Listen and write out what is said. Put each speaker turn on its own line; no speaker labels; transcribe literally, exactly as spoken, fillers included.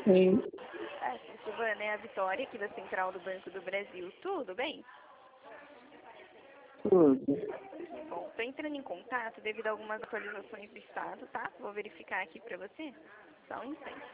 Sim.
Ah, Silvana, é a Vitória aqui da Central do Banco do Brasil. Tudo bem?
Tudo.
Bom, tô entrando em contato devido a algumas atualizações do estado, tá? Vou verificar aqui pra você. Só um instante.